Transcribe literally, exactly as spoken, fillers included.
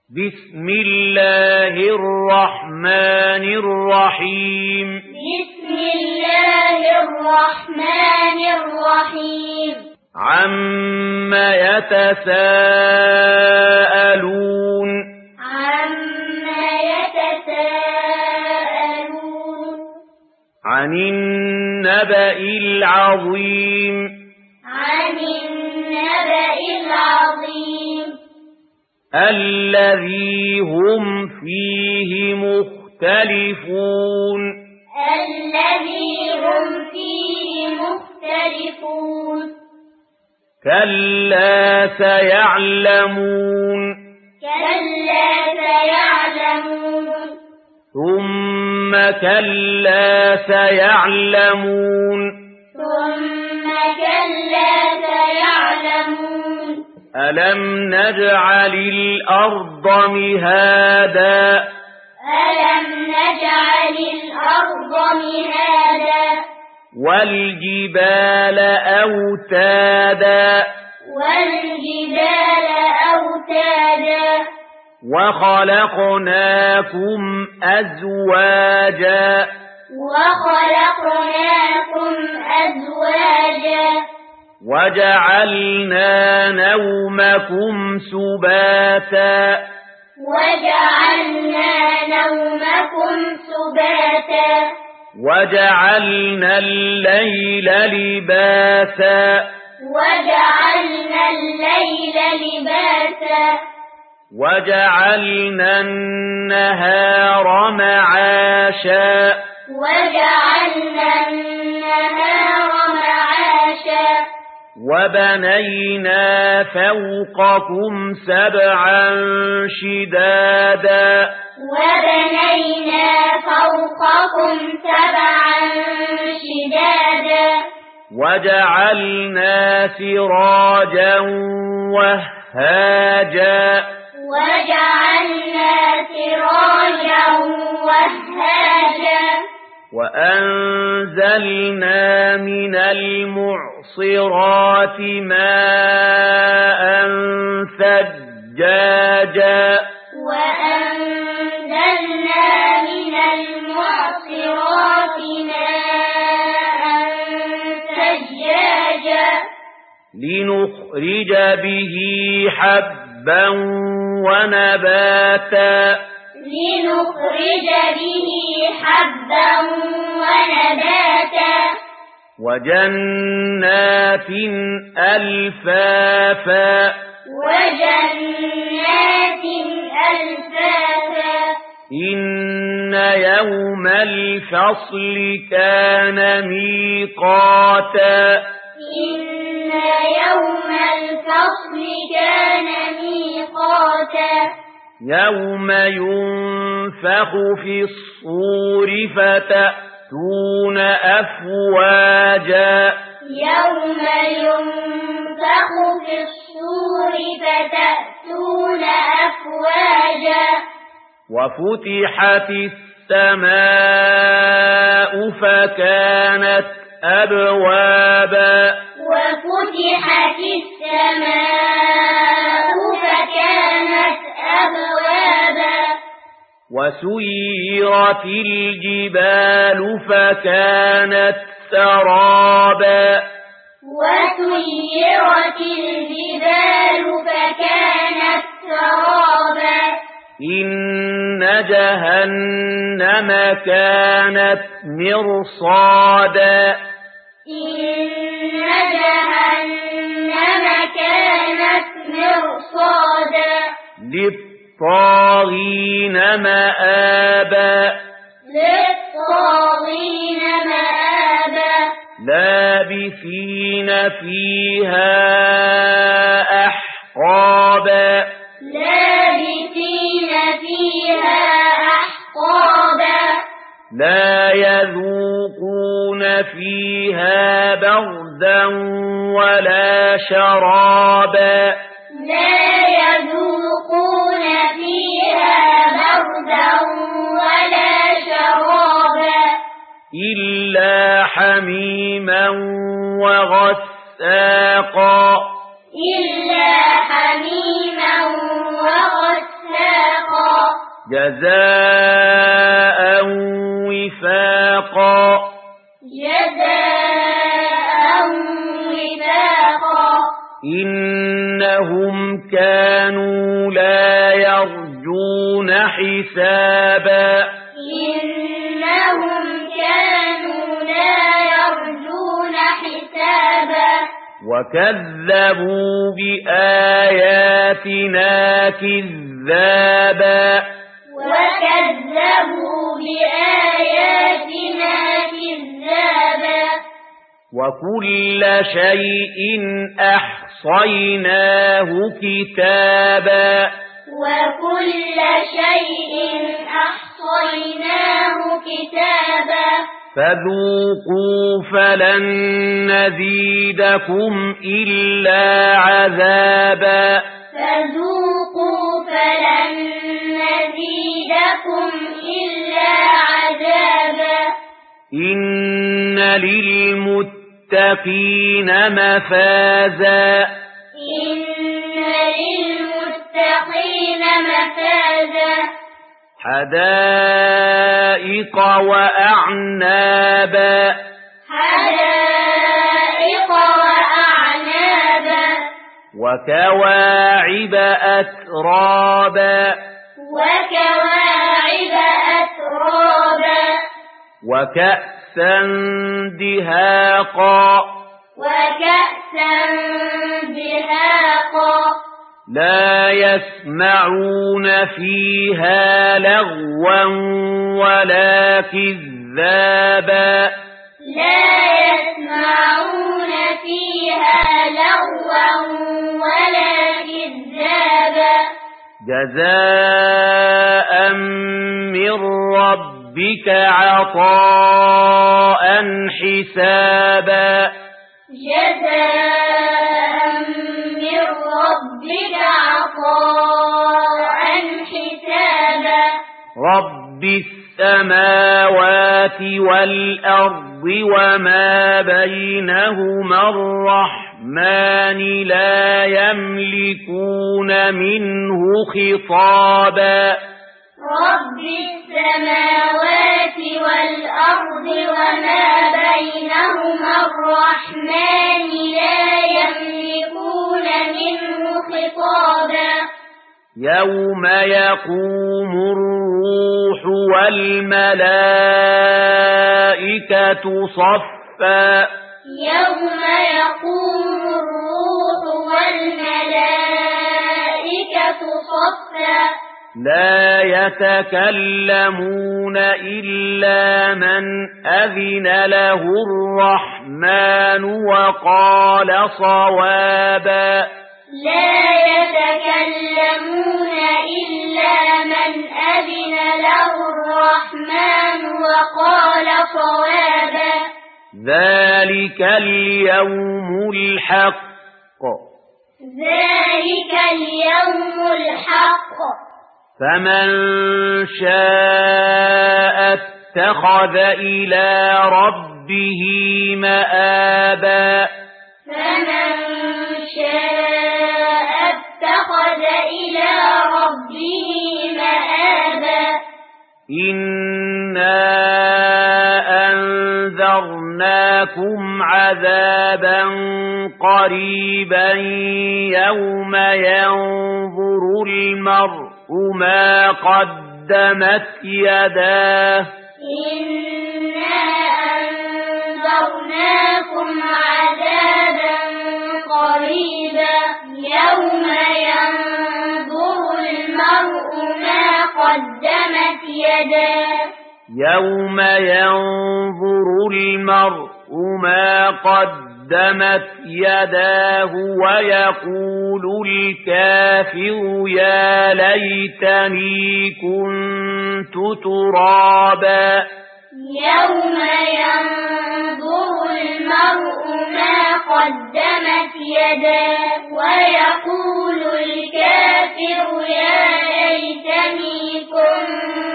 بسم الله الرحمن الرحيم بسم الله الرحمن الرحيم عم يتساءلون عم يتساءلون عن النبأ العظيم عن النبأ العظيم الذي هم فيه مختلفون الذي هم فيه مختلفون كلا سيعلمون كلا سيعلمون ثم كلا سيعلمون ثم كلا سيعلمون ألم نجعل الأرض مهادا ألم نجعل الأرض مهادا والجبال أوتادا والجبال أوتادا وخلقناكم أزواجا وخلقناكم أزواجا وجعلنا نومكم سباتا وجعلنا نومكم سباتا وجعلنا الليل لباسا وجعلنا الليل لباسا وجعلنا النهار معاشا وجعلنا النهار معاشا وبنينا فوقكم سبعا شدادا وبنينا فوقكم سبعا شدادا وجعلنا سراجا وهاجا وجعلنا سراجا وهاجا وأنزلنا من المعصرات ماء ثجاجا وأنزلنا من المعصرات ماء ثجاجا لنخرج به حبا ونباتا لنخرج به حبا ونباتا وجنات ألفافا وجنات ألفافا إن يوم الفصل كان ميقاتا إن يوم الفصل كان ميقاتا يوم ينفخ في الصور فتأتون أفواجا يوم ينفخ في الصور فتأتون أفواجا وفتحت السماء فكانت أبوابا وفتحت السماء فكانت أبوابا وسيرت الجبال فكانت سرابا وسيرت الجبال فكانت سرابا إن جهنم كانت مرصادا إن جهنم كانت مرصادا للطاغين مآبا للطاغين مآبا لابثين فيها أحقابا لابثين فيها أحقابا لا يذوقون فيها بردا ولا شرابا لا يذوقون فيها بردا ولا شرابا إلا حميما وغساقا إلا حميما وغساقا جزاء وفاقا جزاء وفاقا إنهم كانوا لا يرجون حسابا إنهم كانوا لا يرجون حسابا وكذبوا بآياتنا كذابا وكذبوا بآياتنا كذابا وكل شيء أحصيناه كتابا وكل شيء أحصيناه كتابا فذوقوا فلن نزيدكم إلا عذابا فذوقوا فلن نزيدكم إلا عذابا إن للمتقين مفازا إن للمتقين مفازا حدائق وأعنابا حدائق وأعنابا وكواعب أترابا وكواعب أترابا وكأسا دهاقا وكأسا دهاقا لا يسمعون فيها لغوا ولا كذابا لا يسمعون فيها لغوا ولا كذابا جزاء من ربك عطاء حسابا جزاء من ربك عطاء حسابا رب السماوات والأرض وما بينهما الرحمن لا يملكون منه خطابا رب السماوات والأرض وما بينهما الرحمن لا يملكون منه خطابا يوم يقوم الروح والملائكة صفا يوم يقوم الروح والملائكة صفا لا يتكلمون إلا من أذن له الرحمن وقال صوابا لا يتكلمون إلا من أذن له الرحمن وقال صوابا ذلك اليوم الحق ذلك اليوم الحق فمن شاء اتخذ إلى ربه مآبا فمن شاء اتخذ إلى ربه مآبا إنا أنذرناكم عذابا قريبا يوم ينظر المرء ما قدمت يداه إنا أنذرناكم عذابا قريبا يوم ينظر المرء ما قدمت يداه يوم ينظر المرء ما قدمت يداه ويقول الكافر يا ليتني كنت ترابا يوم ينظر المرء ما قدمت يداه ويقول الكافر يا ليتني كنت